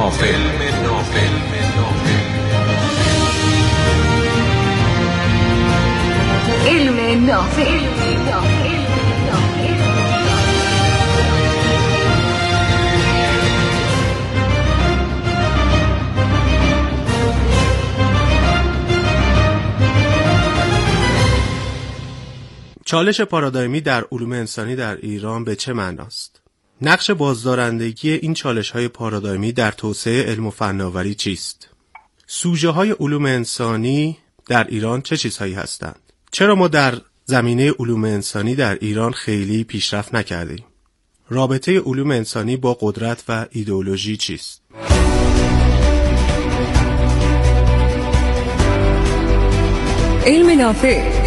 نافع. علم نافع. چالش پارادایمی در علوم انسانی در ایران به چه معناست؟ نقش بازدارندگی این چالش‌های پارادایمی در توسعه علم و فناوری چیست؟ سوژه‌های علوم انسانی در ایران چه چیزهایی هستند؟ چرا ما در زمینه علوم انسانی در ایران خیلی پیشرفت نکردیم؟ رابطه علوم انسانی با قدرت و ایدئولوژی چیست؟ علم نافع.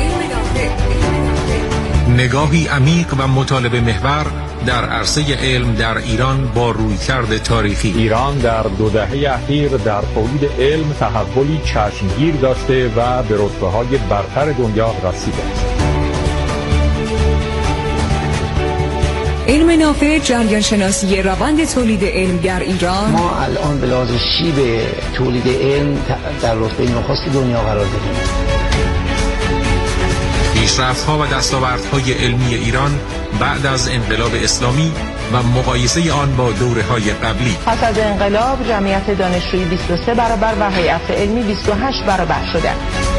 نگاهی عمیق و مطالبه محور در عرصه علم در ایران با رویکرد تاریخی. ایران در 2 دهه اخیر در تولید علم تحولی چشمگیر داشته و به رتبه‌های برتر دنیا رسیده است. علم نافع جریان شناسی روند تولید علم در ایران. ما الان به لحاظ شیب تولید علم در رتبه نخست دنیا قرار داریم. پیشرفت‌ها و دستاوردهای علمی ایران بعد از انقلاب اسلامی و مقایسه آن با دوره‌های قبلی. پس از انقلاب جمعیت دانشجویی 23 برابر و هیئت علمی 28 برابر شده.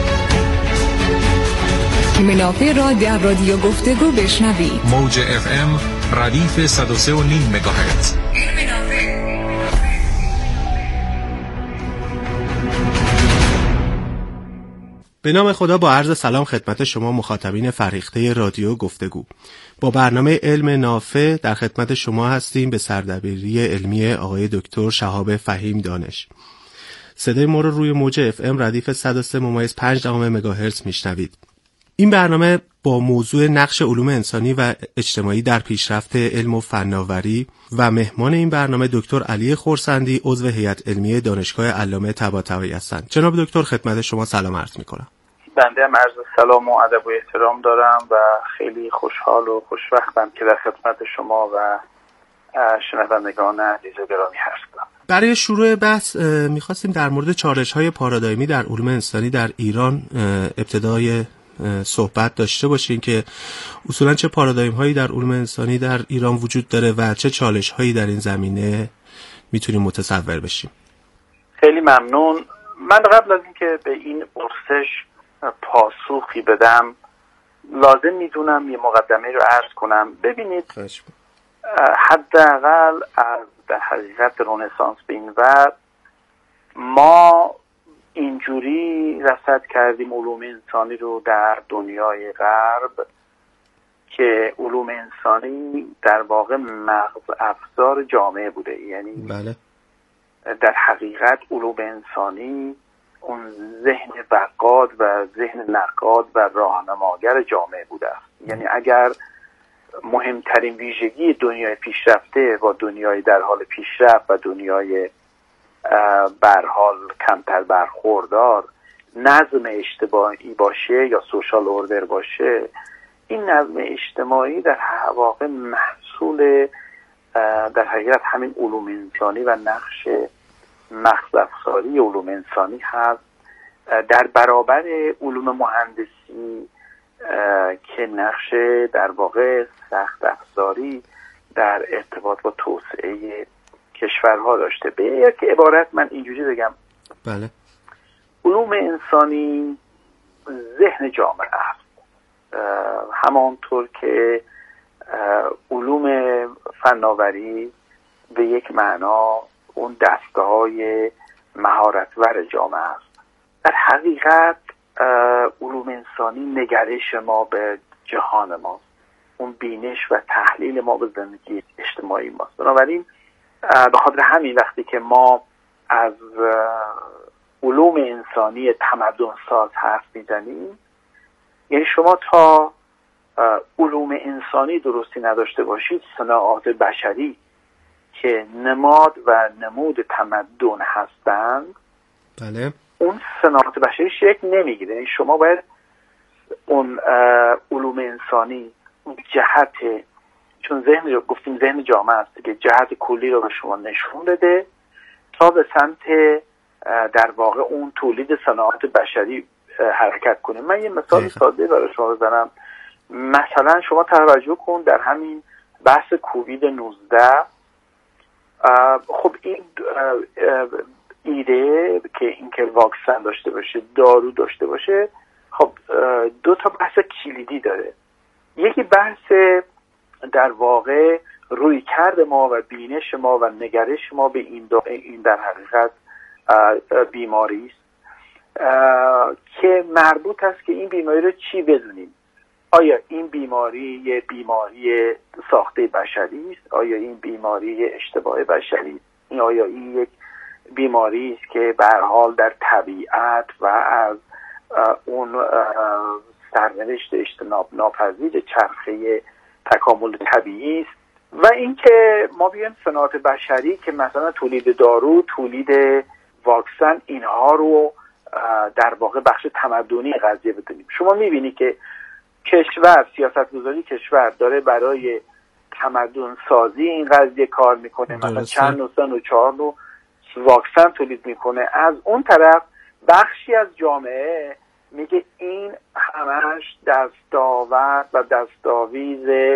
علم نافع را در رادیو گفتگو بشنوید. موج FM ردیف 103.5 مگاهرتز. به نام خدا با عرض سلام خدمت شما مخاطبین فرهیخته رادیو گفتگو. با برنامه علم نافع در خدمت شما هستیم به سردبیری علمی آقای دکتر شهاب فهیم دانش. صدای ما رو روی موج FM ردیف 103.5 مگاهرتز میشنوید. این برنامه با موضوع نقش علوم انسانی و اجتماعی در پیشرفت علم و فناوری و مهمان این برنامه دکتر علی خرسندی عضو هیئت علمی دانشگاه علامه طباطبایی هستند. جناب دکتر خدمت شما سلام عرض می‌کنم. بنده هم عرض سلام و ادب و احترام دارم و خیلی خوشحال و خوشوقتم که در خدمت شما و شنوندگان عزیز و گرامی هستم. برای شروع بحث می‌خواستیم در مورد چالش‌های پارادایمی در علوم انسانی در ایران ابتدای صحبت داشته باشین که اصولا چه پارادایم هایی در علوم انسانی در ایران وجود داره و چه چالش هایی در این زمینه میتونیم متصور بشیم. خیلی ممنون. من قبل از اینکه به این پرسش پاسخی بدم لازم میدونم یه مقدمه رو عرض کنم. ببینید حداقل از در حقیقت رنسانس به این ور ما اینجوری رصد کردیم علوم انسانی رو در دنیای غرب که علوم انسانی در واقع مغز افزار جامعه بوده. یعنی بله. در حقیقت علوم انسانی اون ذهن بقاد و ذهن نقاد و راهنماگر جامعه بوده است. یعنی اگر مهمترین ویژگی دنیای پیشرفته با دنیای در حال پیشرفت و دنیای برحال کمتر برخوردار نظم اجتماعی باشه یا سوشال اوردر باشه، این نظم اجتماعی در واقع محصول در حقیقت همین علوم انسانی و نقش مغز افزاری علوم انسانی هست در برابر علوم مهندسی که نقش در واقع سخت افزاری در ارتباط با توسعه کشورها داشته. به یک عبارت من اینجوری بگم، بله، علوم انسانی ذهن جامعه است، همانطور که علوم فناوری به یک معنا اون دستگاه‌های مهارت‌ور جامعه است. در حقیقت علوم انسانی نگرش ما به جهان ماست، اون بینش و تحلیل ما به زندگی اجتماعی ماست. بنابراین به خاطر همین وقتی که ما از علوم انسانی تمدن ساز حرف میزنیم، یعنی شما تا علوم انسانی درستی نداشته باشید، صناعات بشری که نماد و نمود تمدن هستند، بله، اون صناعات بشری شکل نمیگیره. یعنی شما باید اون علوم انسانی جهت، چون ذهن رو گفتیم ذهن جامعه است که جهت کلی رو به شما نشون بده تا به سمت در واقع اون تولید صنایع بشری حرکت کنیم. من یه مثال ساده برای شما بزنم. مثلا شما توجه کن در همین بحث کووید 19، خب این ایده که اینکه واکسن داشته باشه، دارو داشته باشه، خب دو تا بحث کلیدی داره. یکی بحث در واقع رویکرد ما و بینش ما و نگرش ما به این در حقیقت بیماری است که مربوط است که این بیماری رو چی بدونیم. آیا این بیماری یه بیماری ساخته بشری است؟ آیا این بیماری اشتباه بشری است؟ آیا این یک بیماری است که به هر حال در طبیعت و از اون سرنوشت اجتناب ناپذیر چرخه تکامل طبیعی است؟ و اینکه ما بیایم صنایع بشری که مثلا تولید دارو، تولید واکسن، اینها رو در واقع بخش تمدنی قضیه بدونیم. شما میبینی که کشور، سیاستگذاری کشور داره برای تمدن سازی این قضیه کار میکنه، مثلا چند نوع 3 و 4 نوع واکسن تولید میکنه. از اون طرف بخشی از جامعه میگه این همش دستاورد و دستاویز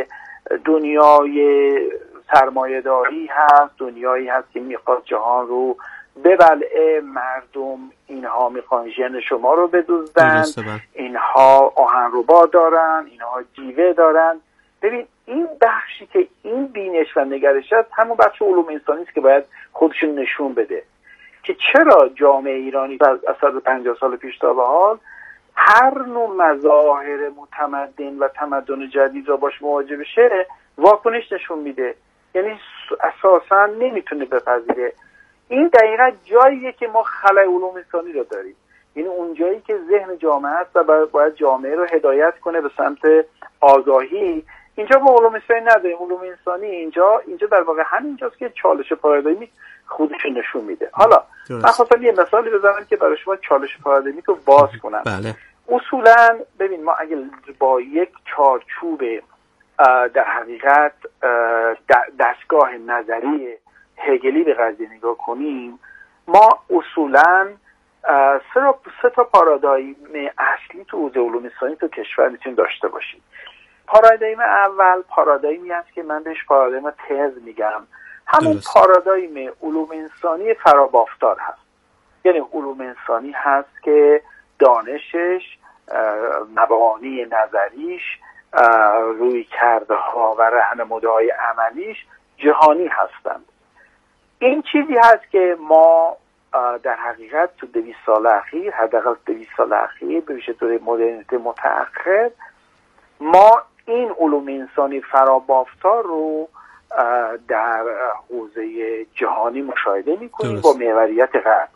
دنیای سرمایه‌داری هست، دنیایی هست که میخواد جهان رو ببلعه، مردم اینها میخوان ژن شما رو بدزدن، اینها آهنربا دارن، اینها جیوه دارن. ببین این بخشی که این بینش و نگرش است همون بخش علوم انسانی است که باید خودشون نشون بده که چرا جامعه ایرانی از 150 سال پیش تا به حال هر نوع مظاهر متمدن و تمدن جدید را باش مواجه بشه واکنش نشون میده، یعنی اساسا نمیتونه بپذیره. این دقیقا جاییه که ما خلأ علوم انسانی رو داریم، یعنی اون جایی که ذهن جامعه است و باید جامعه رو هدایت کنه به سمت آگاهی. اینجا ما علوم انسانی نداریم. علوم انسانی اینجا در واقع همینجاست که چالش پارادایمی خودش نشون میده. حالا من خواستم یه مثالی بزنم که برای شما چالش پارادایمی رو باز کنم. بله. اصولا ببین ما اگه با یک چارچوب در حقیقت دستگاه نظری هگلی به قضیه نگاه کنیم، ما اصولا سه تا پارادایم اصلی تو حوزه علوم انسانی تو کشور میتونیم داشته باشیم. پارادایم اول پارادایمی است که من بهش پارادایم تز میگم، همون پارادایم علوم انسانی فرابافتار هست. یعنی علوم انسانی هست که دانشش، مبانی نظریش، رویکردها و راهنمودهای عملیش جهانی هستند. این چیزی هست که ما در حقیقت تو 200 سال اخیر، حداقل 200 سال اخیر به ویژه طور مدرنیته متأخر، ما این علوم انسانی فرابافتار رو در حوزه جهانی مشاهده می‌کنیم با محوریت غرب.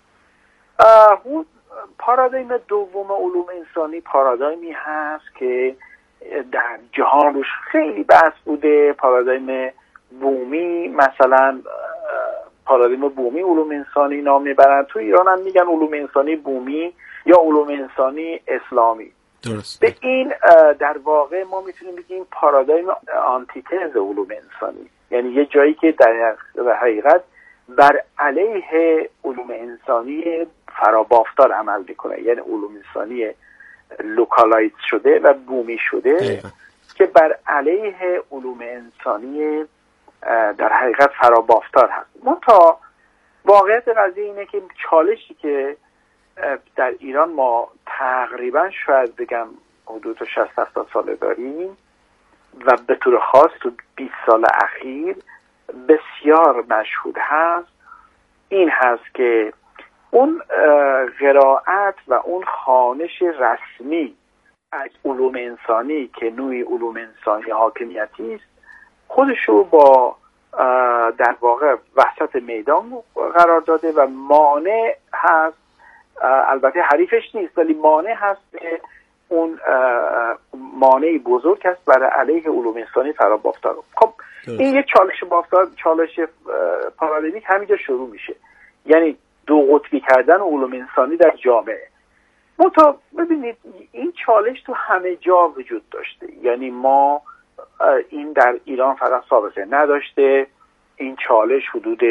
پارادایم دوم علوم انسانی پارادایمی هست که در جهان روش خیلی بحث بوده، پارادایم بومی. مثلا پارادایم بومی علوم انسانی نام میبرن، تو ایران هم میگن علوم انسانی بومی یا علوم انسانی اسلامی. درست. به این در واقع ما میتونیم بگیم پارادایم آنتیتز علوم انسانی، یعنی یه جایی که در حقیقت بر علیه علوم انسانی فرابافتار عمل میکنه، یعنی علوم انسانی لوکالایز شده و بومی شده که بر علیه علوم انسانی در حقیقت فرابافتار هست. منتها واقعیت قضیه اینه که چالشی که در ایران ما تقریبا شاید بگم حدود 60-70 ساله داریم و به طور خاص تو 20 سال اخیر بسیار مشهود هست، این هست که اون قرائت و اون خوانش رسمی از علوم انسانی که نوعی علوم انسانی حاکمیتی است خودشو با در واقع وسط میدان قرار داده و مانع هست، البته حریفش نیست ولی مانع هست که اون مانعی بزرگ است برای علیه علوم انسانی فرابافتار. خب این یک چالش پارادایمیک همینجا شروع میشه، یعنی دو قطبی کردن علوم انسانی در جامعه. ببینید این چالش تو همه جا وجود داشته، یعنی ما این در ایران فقط سابقه نداشته، این چالش حدود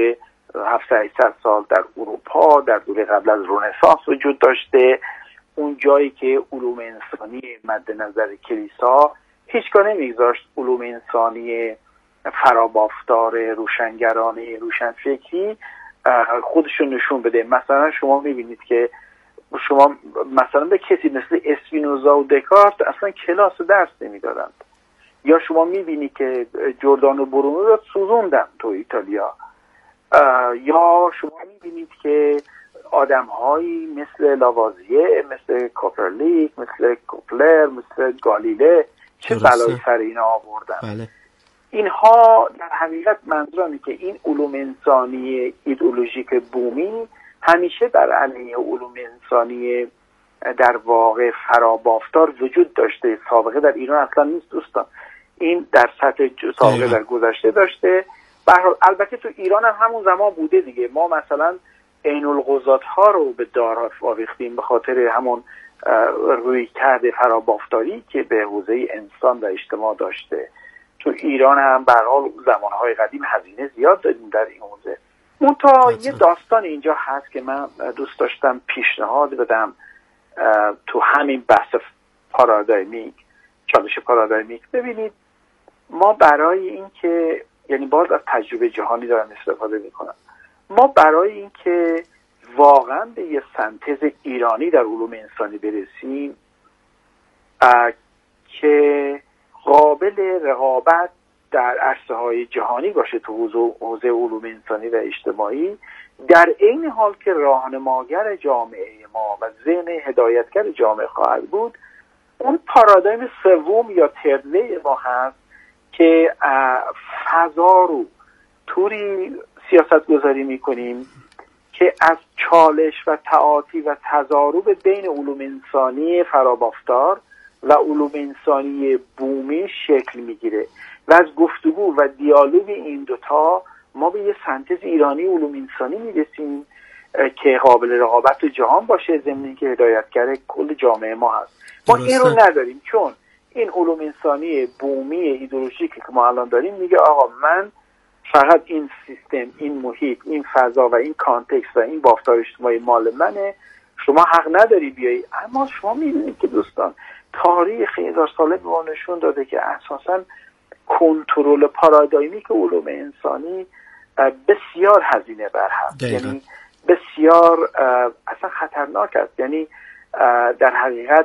700 سال در اروپا در دوره قبل از رنسانس وجود داشته. اون جایی که علوم انسانی مد نظر کلیسا هیچگاه نمیگذاشت علوم انسانی فرابافتار روشنگرانه روشنفکری خودشون نشون بده. مثلا شما میبینید که شما مثلا به کسی مثل اسپینوزا و دکارت اصلا کلاس درس نمیدادند، یا شما میبینید که جردانو برونو رو سوزوندن تو ایتالیا، یا شما میبینید که آدم‌هایی مثل لاوازیه، مثل کوپرلیک، مثل کوپلر، مثل گالیله چه بلایی سر اینا آوردن. بله. اینها در حقیقت منظورم که این علوم انسانی ایدئولوژیک بومی همیشه بر علیه علوم انسانی در واقع فرابافتار وجود داشته. سابقه در ایران اصلا نیست دوستان، این در سطح سابقه در گذشته داشته. به هر حال البته تو ایران هم همون زمان بوده دیگه. ما مثلا عین القضات ها رو به دار آویختیم به خاطر همون رویکرد فرابافتاری که به حوزه انسان و اجتماع داشته. تو ایران هم به هر حال زمانهای قدیم هزینه زیاد دادیم در این حوزه. منتها یه داستان اینجا هست که من دوست داشتم پیشنهاد بدم تو همین بحث پارادایمیک، چالش پارادایمیک. ببینید ما برای این که یعنی باز از تجربه جهانی دارم استفاده میکنم، ما برای این که واقعا به یه سنتز ایرانی در علوم انسانی برسیم که قابل رقابت در عرصه‌های جهانی باشه تو حوزه علوم انسانی و اجتماعی، در عین حال که راهنماگر جامعه ما و ذهن هدایتگر جامعه خواهد بود، اون پارادایم سوم یا تردوی ما هست که فضا رو طوری سیاست گذاری میکنیم که از چالش و تعاطی و تضارب بین علوم انسانی فرابافتار و علوم انسانی بومی شکل میگیره و از گفتگو و دیالوگ این دوتا ما به یه سنتز ایرانی علوم انسانی میرسیم که قابل رقابت تو جهان باشه، ضمن که هدایتگر کل جامعه ما هست. ما این رو نداریم، چون این علوم انسانی بومی ایدئولوژیکی که ما الان داریم میگه آقا من فقط این سیستم، این محیط، این فضا و این کانتکست و این بافتار اجتماعی مال منه، شما حق نداری بیایی. اما شما میبینید که دوستان تاریخ 1000 ساله به ما نشون داده که اساساً کنترل پارادایمیک علوم انسانی بسیار هزینه بر هست، یعنی بسیار اصلا خطرناک است. یعنی در حقیقت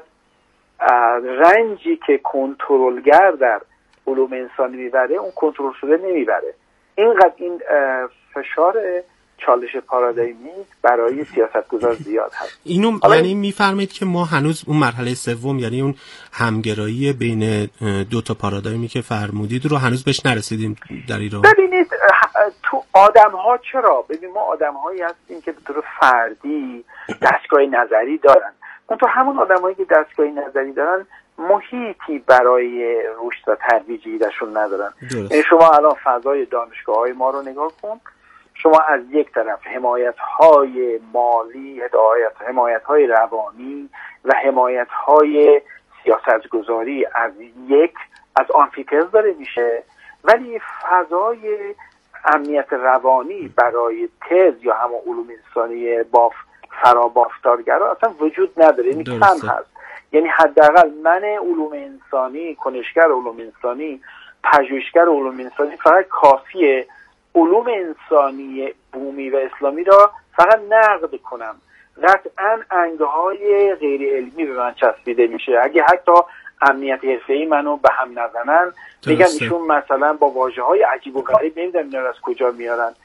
رنجی که کنترلگر در علوم انسانی میبره اون کنترل شده نمیبره. اینقدر این فشار چالش پارادایمیک برای سیاستگزار زیاد هست. اینو یعنی میفرمایید که ما هنوز اون مرحله سوم، یعنی اون همگرایی بین دو تا پارادایمی که فرمودید رو هنوز بهش نرسیدیم در ایران. ببینید تو آدم‌ها چرا؟ ببین ما آدم‌هایی هستیم که به طور فردی دستگاه نظری دارن. اون تو همون آدم‌هایی که دستگاه نظری دارن محیطی برای رشد و ترویج ایده‌شون ندارن. یعنی شما الان فضای دانشگاه‌های ما رو نگاه کن، شما از یک طرف حمایت‌های مالی، حمایت‌های روانی و حمایت‌های سیاستگذاری از آنفیتز داره میشه، ولی فضای امنیت روانی برای تز یا همون علوم انسانی فرابافتارگرا اصلا وجود نداره. یعنی کم هست. یعنی حداقل من علوم انسانی، کنشگر علوم انسانی، پژوهشگر علوم انسانی فقط کافیه علوم انسانی بومی و اسلامی را فقط نقد کنم. قطعاً انگهای غیر علمی به من چسبیده میشه. اگه حتی امنیت حرفه‌ای منو به هم نزنن میگن ایشون مثلا با واژه‌های عجیب و غریب نمیدونم اینا از کجا میارن،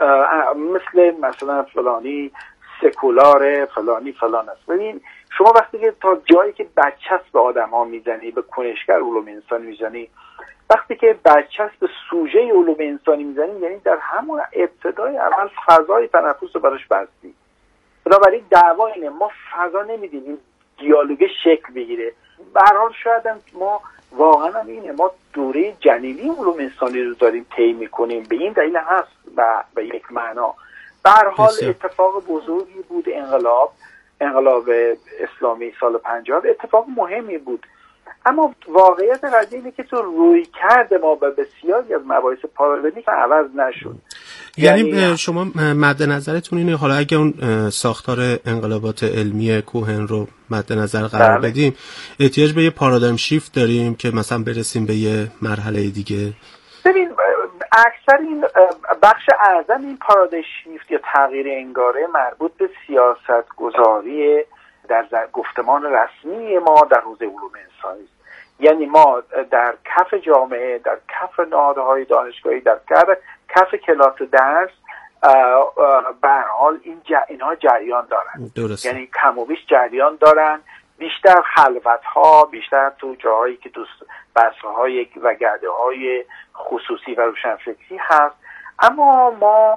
مثلا فلانی سکولار فلانی فلان است. ببین شما وقتی که تا جایی که برچسب به آدم‌ها میزنی، به کنشگر علوم انسانی میزنی، وقتی که برچسب به سوژه علوم انسانی میزنی، یعنی در همون ابتدای اول فضای تنفس رو براش بستی. بنابراین دعوا اینه ما فضا نمیدیم این دیالوگ شکل بگیره. به هر حال شاید ما واقعا هم اینه، ما دوره جنینی علوم انسانی رو داریم طی می‌کنیم، به این دلیل هست به یک معنا. به هر حال اتفاق بزرگی بود انقلاب اسلامی سال 50 اتفاق مهمی بود. اما واقعیت قضیه اینه که تو روی کرده ما به بسیاری از مباحث پارادایمیک عوض نشد. یعنی شما مد نظرتون اینه حالا اگه اون ساختار انقلابات علمی کهن رو مد نظر قرار بدیم، احتیاج به یه پارادایم شیفت داریم که مثلا برسیم به یه مرحله دیگه؟ ببین اکثر این بخش اعظم این پارادایم شیفت یا تغییر انگاره مربوط به سیاست گذاری در گفتمان رسمی ما در حوزه علوم انسانی است. یعنی ما در کف جامعه، در کف نهادهای دانشگاهی، در کف کلاس درس به هر حال اینها جریان دارن. درست. یعنی کم و بیش جریان دارن، بیشتر خلوت‌ها، بیشتر تو جاهایی که بحث‌های و گرده‌های خصوصی و روشنفکری هست. اما ما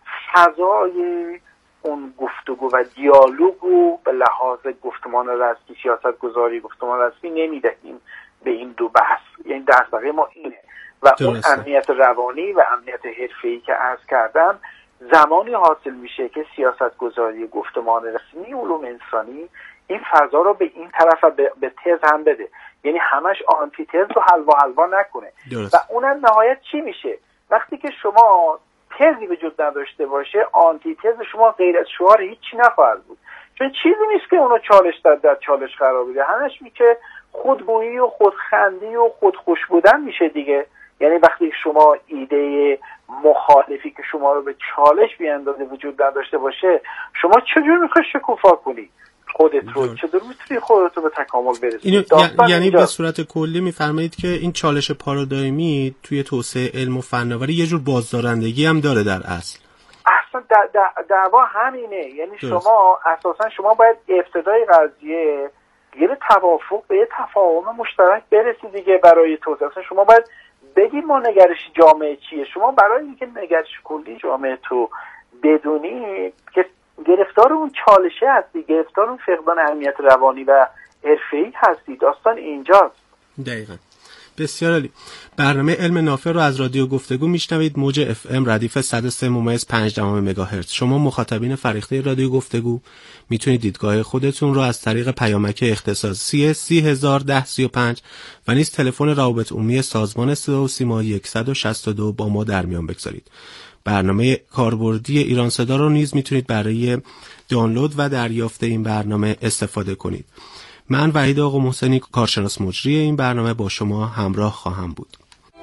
فضای اون گفتگو و دیالوگو به لحاظ گفتمان رسمی، سیاست گذاری گفتمان رسمی نمیدهیم به این دو بحث. یعنی دغدغه ما اینه و اون امنیت روانی و امنیت حرفه‌ای که عرض کردم زمانی حاصل میشه که سیاست گذاری گفتمان رسمی علوم انسانی این فضا رو به این طرف به تز هم بده، یعنی همش آنتی تز رو حلوا نکنه. و اونم نهایت چی میشه؟ وقتی که شما تزی وجود نداشته باشه، آنتی تز شما غیر از شعار هیچی نخواهد بود، چون چیزی نیست که اونو چالش در چالش قرار بده. همش میشه خودگویی و خودخندی و خودخوش بودن میشه دیگه. یعنی وقتی شما ایده مخالفی که شما رو به چالش بیاندازه وجود نداشته باشه، شما چجور میخوای شکوفا کنی خودت رو؟ چطور میتونی خودت رو به تکامل برسونی؟ یعنی به صورت کلی میفرمایید که این چالش پارادایمی توی توسعه علم و فناوری یه جور بازدارندگی هم داره در اصل. اصلا دعوا همینه. یعنی شما اساسا باید ابتدای قضیه یه توافق به یه تفاهم مشترک برسی دیگه برای توسعه. اصلا شما باید بگید ما نگرش جامعه چیه. شما برای اینکه نگرش کلی جامعه تو بدونی که گرفتار اون چالشه هستی، گرفتار اون فقدان امنیت روانی و حرفه‌ای هستی، داستان اینجاست. دقیقاً. بسیار عالی. برنامه علم نافع رو از رادیو گفتگو میشنوید، موج اف ام ردیف 103.5 مگاهرتز. شما مخاطبین فریخته رادیو گفتگو میتونید دیدگاه خودتون رو از طریق پیامک اختصاصی 3001035 و نیز تلفن روابط عمومی سازمان صدا و سیما 162 با ما در میان بگذارید. برنامه کاربردی ایران صدا رو نیز میتونید برای دانلود و دریافت این برنامه استفاده کنید. من وحید آقا محسنی، کارشناس مجری این برنامه، با شما همراه خواهم بود.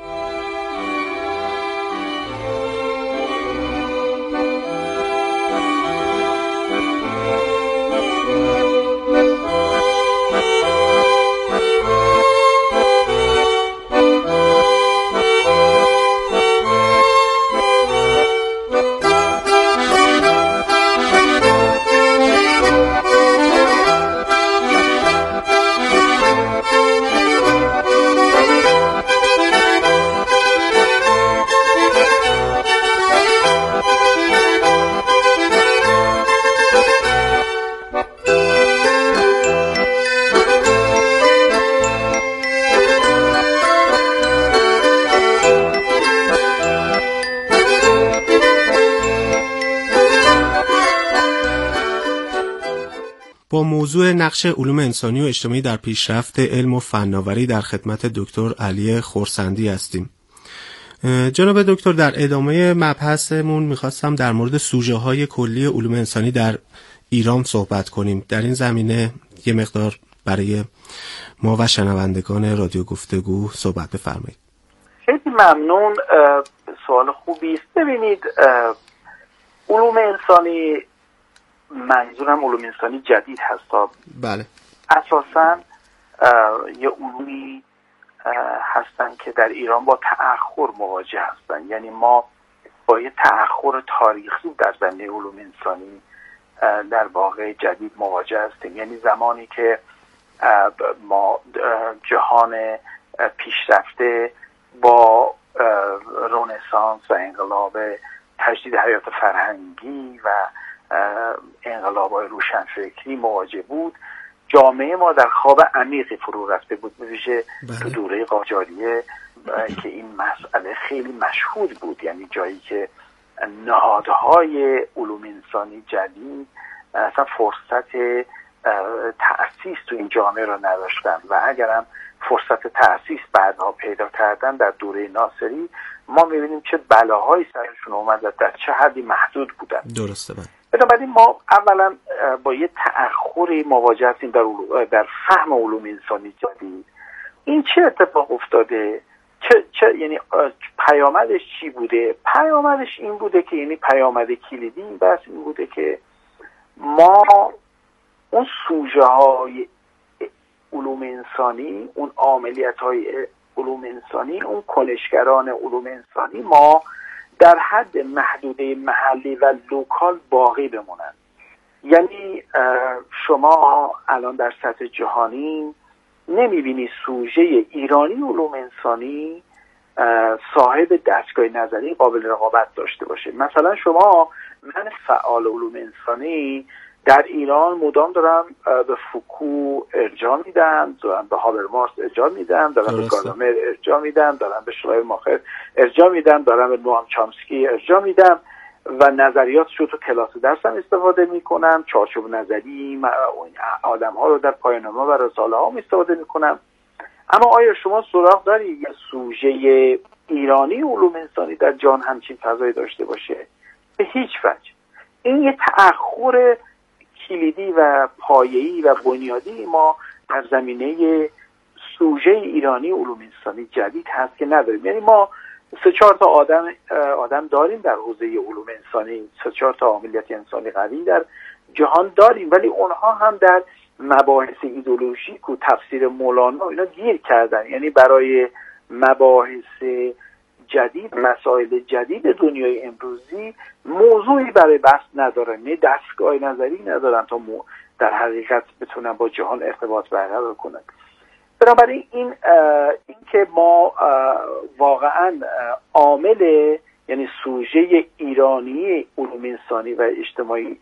با موضوع نقش علوم انسانی و اجتماعی در پیشرفت علم و فناوری در خدمت دکتر علی خرسندی هستیم. جناب دکتر، در ادامه مبحثمون میخواستم در مورد سوژه های کلی علوم انسانی در ایران صحبت کنیم. در این زمینه یه مقدار برای ما و شنوندگان رادیو گفتگو صحبت بفرمایید. خیلی ممنون، سوال خوبی است. ببینید، علوم انسانی، منظورم علوم انسانی جدید هست. بله. اساساً یه علومی هستن که در ایران با تأخر مواجه هستن. یعنی ما با یه تأخر تاریخی در زمینه علوم انسانی در واقع جدید مواجه هستیم. یعنی زمانی که ما جهان پیشرفته با رنسانس و انقلاب تجدید حیات فرهنگی و انقلاب‌های روشنفکری مواجه بود، جامعه ما در خواب عمیقی فرو رفته بود، به ویژه تو دوره قاجاریه که این مسئله خیلی مشهود بود. یعنی جایی که نهادهای علوم انسانی جدید اصلا فرصت تأسیس تو این جامعه رو نداشتن و اگرم فرصت تأسیس بعدها پیدا کردن در دوره ناصری، ما میبینیم چه بلاهایی سرشون اومد و در چه حدی محدود بودن. درسته. بنابراین ما اولا با یه تأخری مواجه هستیم در فهم علوم انسانی جدید. این چه اتفاق افتاده؟ یعنی پیامدش چی بوده؟ پیامدش این بوده که یعنی پیامد کلیدی این بحث این بوده که ما اون سوژه های علوم انسانی، اون عملیات های علوم انسانی، اون کنشگران علوم انسانی ما در حد محدوده محلی و لوکال باقی بمونن. یعنی شما الان در سطح جهانی نمیبینی سوژه ایرانی علوم انسانی صاحب دستگاه نظری قابل رقابت داشته باشه. مثلا شما، من فعال علوم انسانی در ایران مدام دارم به فوکو ارجاع میدم، دارم به هابرماس ارجاع میدم، دارم به گادامر ارجاع میدم، دارم به شلایماخر ارجاع میدم، دارم به نوام چامسکی ارجاع میدم و نظریاتش رو تو کلاس درسم استفاده میکنم، چارچوب نظری آدم ها رو در پایان‌نامه و رساله ها استفاده میکنم. اما آیا شما سراغ داری یه سوژه ایرانی علوم انسانی در جهان همچین فضایی داشته باشه؟ به هیچ وجه. این یه تأخر کلیدی و پایه‌ای و بنیادی ما در زمینه سوژه ایرانی علوم انسانی جدید هست که نداریم. یعنی ما 3-4 تا آدم داریم در حوزه علوم انسانی، 3-4 تا عملیات انسانی قوی در جهان داریم، ولی اونها هم در مباحث ایدئولوژیک و تفسیر مولانا اینا گیر کردن. یعنی برای مباحث جدید، مسائل جدید دنیای امروزی موضوعی برای بحث ندارن، نه دستگاه نظری ندارن تا در حقیقت بتونن با جهان ارتباط برقرار کنن. بنابراین این که ما واقعا عامل، یعنی سوژه ایرانی علوم انسانی و اجتماعی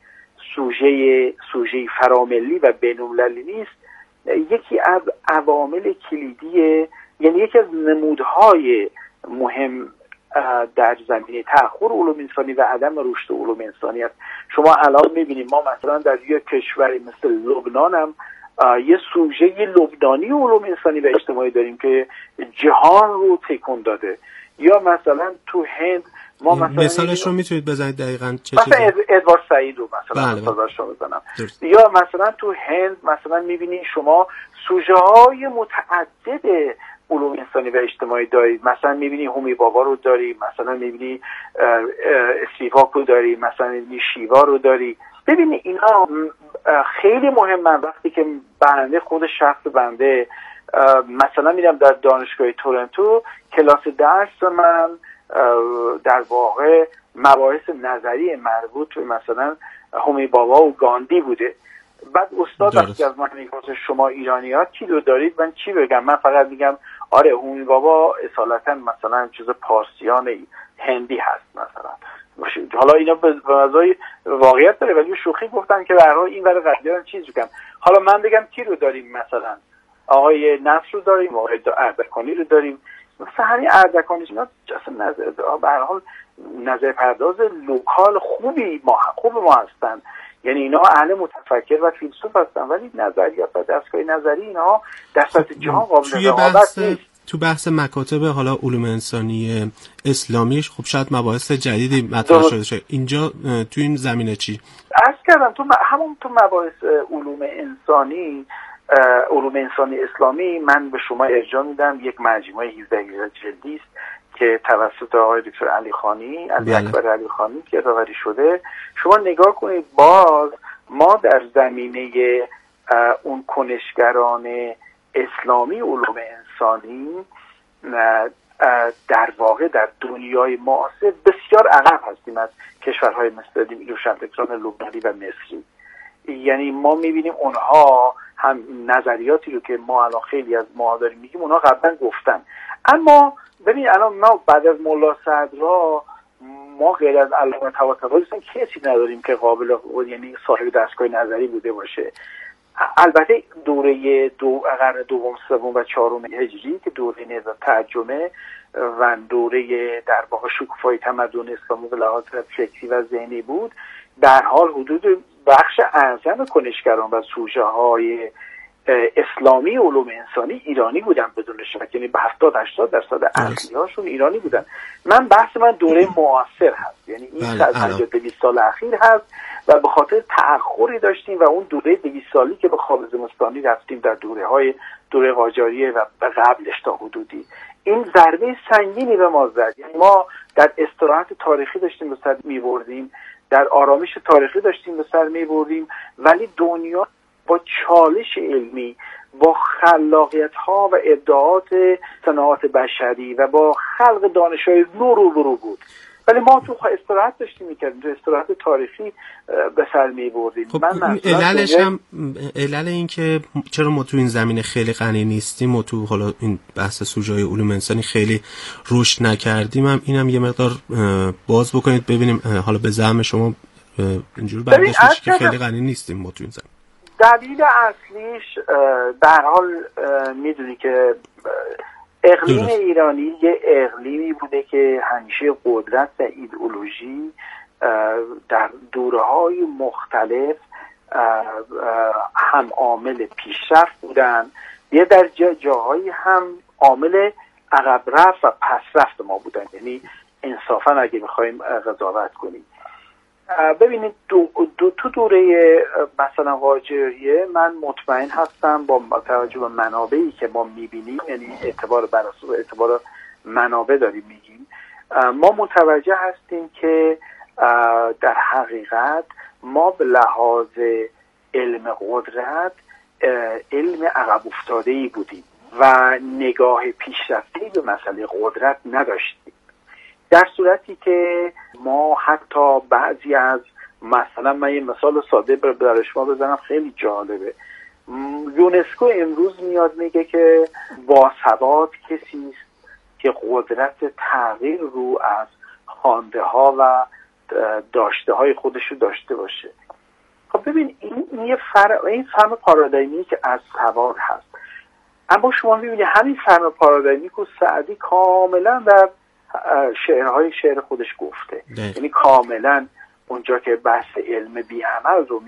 سوژه فراملی و بین‌المللی نیست، یکی از عوامل کلیدیه، یعنی یکی از نمودهای مهم در زمینه تأخر علوم انسانی و عدم رشد علوم انسانی است. شما الان می‌بینید ما مثلا در یک کشوری مثل لبنان هم یه سوژه لبنانی علوم انسانی و اجتماعی داریم که جهان رو تکون داده. یا مثلا تو هند ما مثالش رو میتونید بزنید دقیقاً چه چیزی؟ مثلا ادوارد سعید رو مثلا مثالش رو بزنم. یا مثلا تو هند مثلا می‌بینید شما سوژه های متعدد علوم انسانی و اجتماعی دارید. مثلا می‌بینی هومی بابا رو داری، مثلا می‌بینی اسپیواک رو داری، مثلا می‌بینی شیوا رو داری. ببینید اینا خیلی مهمه. وقتی که بنده خود شخص بنده مثلا میرم در دانشگاه تورنتو، کلاس درس من در واقع مباحث نظری مربوط به مثلا هومی بابا و گاندی بوده. بعد استاد وقتی از من میگه شما ایرانی‌ها کی رو دارید، من چی بگم؟ من فقط میگم آره هومی بابا اصالتا مثلا چیز پارسیان هندی هست مثلا. حالا اینا به مزای واقعیت داره، ولی شوخی گفتن که به هر حال این ور قضیه چیز بگم. حالا من بگم کی رو داریم؟ مثلا آقای نصر رو داریم، آقای اردکانی رو داریم. مثلا همین اردکانی اینا اصلا نظر به هر حال نظر پرداز لوکال خوب ما هستن. یعنی اینا اهل متفکر و فیلسوف هستن، ولی نظریات و دستگاه نظری اینا در سطح جهان قابل رقابت نیست. تو بحث مکاتب حالا علوم انسانی اسلامیش خب شاید مباحث جدیدی مطرح شده شه. اینجا تو این زمینه چی؟ عرض کردم تو مباحث علوم انسانی اسلامی من به شما ارجاع میدم. یک مجموعه 17 جلدی است که توسط آقای دکتر علی اکبر علی خانی یادآوری شده. شما نگاه کنید، باز ما در زمینه اون کنشگران اسلامی علوم انسانی در واقع در دنیای معاصر بسیار عقب هستیم از کشورهای مثل روشنفکران لبنانی و مصری. یعنی ما میبینیم اونها هم نظریاتی رو که ما الان خیلی از ما داریم میگیم اونها قبلا گفتن. اما ببین الان ما بعد از ملا صدرا ما غیر از علامه طباطبایی کسی نداریم که قابل یعنی صاحب دستگاه نظری بوده باشه. البته دوره قرن دوم، سوم و چهارم هجری که دوره نهضت ترجمه و دوره در واقع شکوفایی تمدن اسلامی به لحاظ فکری و ذهنی بود، در حال حدود بخش اعظم کنشگران و سوژه های اسلامی علوم انسانی ایرانی بودن بدون شک، یعنی به 70-80% اصلی هاشون ایرانی بودن. بحث من دوره معاصر هست، یعنی این 200 سال اخیر هست و به خاطر تأخری داشتیم و اون دوره 200 سالی که به خواب زمستانی رفتیم در دوره قاجاریه و به قبلش تا حدودی، این ضربه سنگینی به ما زد. یعنی ما در استراحت تاریخی داشتیم به سر می‌بردیم، در آرامش تاریخی داشتیم به سر می‌بردیم، ولی دنیا با چالش علمی، با خلاقیت‌ها و ابداعات صناعات بشری و با خلق دانش‌های نو رو بود. ولی ما تو استراحت داشتیم می‌کردیم، تو استراحت تاریخی به سر می‌بردیم. خب عللش هم علل این که چرا ما تو این زمینه خیلی غنی نیستیم و تو حالا این بحث سوژه‌های علوم انسانی خیلی رشد نکردیم، هم اینم یه مقدار باز بکنید ببینیم حالا به زعم شما اینجوری برداشت میشه که خیلی غنی نیستیم ما تو این زمینه. دلیل اصلیش در حال میدونی که اقلیم ایرانی یه اقلیمی بوده که همیشه قدرت و ایدئولوژی در دوره‌های مختلف هم عامل پیشرفت بودن، یه در جاهایی هم عامل عقب رفت و پسرفت ما بودن. یعنی انصافا اگه بخوایم قضاوت کنیم، ببینید تو دوره مثلا قاجاریه من مطمئن هستم با توجه به منابعی که ما میبینیم، یعنی اعتبار منابع داریم میگیم، ما متوجه هستیم که در حقیقت ما به لحاظ علم قدرت علم عقب افتاده‌ای بودیم و نگاه پیشرفته‌ای به مسئله قدرت نداشتیم، در صورتی که ما حتی بعضی از مثلا من یه مثال ساده برای شما بزنم خیلی جالبه. یونسکو امروز میاد میگه که باسواد کسی است که قدرت تغییر رو از خوانده ها و داشته های خودش رو داشته باشه. خب ببین این فهم پارادایمی که از سواد هست، اما شما میبینید همین فهم پارادایمی که سعدی کاملا در شعر خودش گفته، یعنی کاملا اونجا که بحث علم بی عمل رو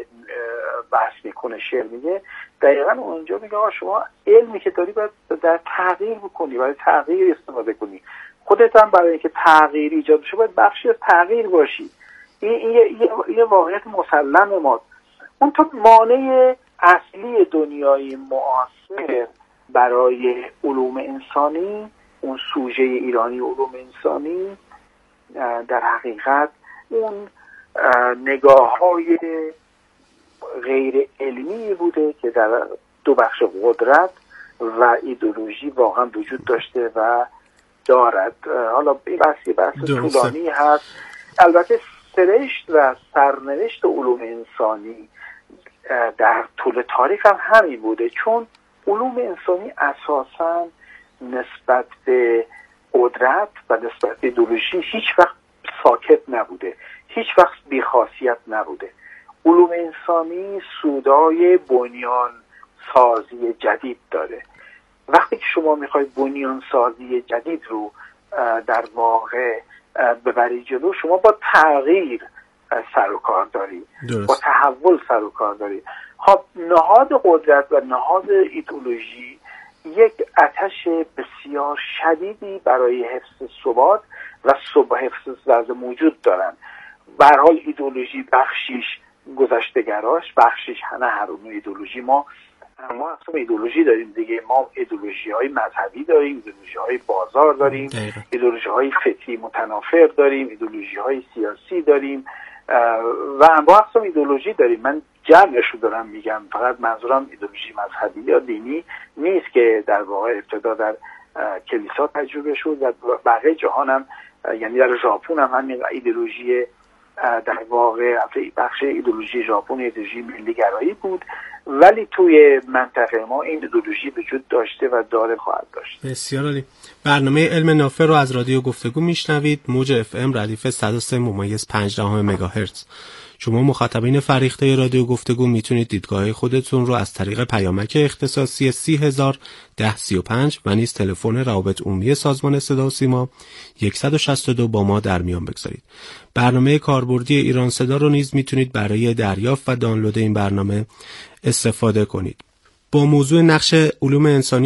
بحث میکنه شعر میگه، دقیقا اونجا میگه شما علمی که داری باید در تغییر بکنی، باید تغییر استفاده کنی، خودت هم برای اینکه تغییر ایجاد بشه باید بخشی از تغییر باشی. این یه واقعیت مسلم ماست. اون تو مانع اصلی دنیای معاصر برای علوم انسانی، اون سوژه ایرانی علوم انسانی، در حقیقت اون نگاه‌های غیر علمی بوده که در دو بخش قدرت و ایدئولوژی واقعا وجود داشته و دارد. حالا بحث طولانی هست. البته سرشت و سرنوشت علوم انسانی در طول تاریخ هم همین بوده، چون علوم انسانی اساساً نسبت به قدرت و نسبت به ایدئولوژی هیچ وقت ساکت نبوده، هیچ وقت بی‌خاصیت نبوده. علوم انسانی سودای بنیان سازی جدید داره. وقتی که شما میخواید بنیان سازی جدید رو در واقع ببری جلو، شما با تغییر سر و کار داری، با تحول سر و کار داری. خب نهاد قدرت و نهاد ایدئولوژی یک آتش بسیار شدیدی برای حفظ ثبات و حفظ وضع موجود دارن. به هر حال ایدئولوژی بخشیش گذشته‌گراش، بخشیش نه هر نوع ایدئولوژی. ما اصلا ایدئولوژی داریم دیگه، ما ایدئولوژی‌های مذهبی داریم، ایدئولوژی‌های بازار داریم، ایدئولوژی‌های فکری متنافر داریم، ایدئولوژی‌های سیاسی داریم و انواع اقسام ایدئولوژی داریم. من جمعش رو دارم میگم، فقط منظورم ایدئولوژی مذهبی یا دینی نیست که در واقع ابتدا در کلیسا تجربه شد و بقیه جهان هم، یعنی در ژاپن هم همین ایدئولوژی در واقع بخش ایدئولوژی ژاپن ایدئولوژی ملی‌گرایی بود، ولی توی منطقه ما این ایدئولوژی وجود داشته و داره خواهد داشت. بسیار عالی. برنامه علم نافع رو از رادیو گفتگو میشنوید، موج FM ردیف 103.5 مگاهرتز. شما مخاطبین فریخته رادیو گفتگو میتونید دیدگاه خودتون رو از طریق پیامک اختصاصی 301035 و نیز تلفن روابط عمومی سازمان صدا و سیما 162 با ما در میان بگذارید. برنامه کاربردی ایران صدا رو نیز میتونید برای دریافت و دانلود این برنامه استفاده کنید. با موضوع نقش علوم انسانی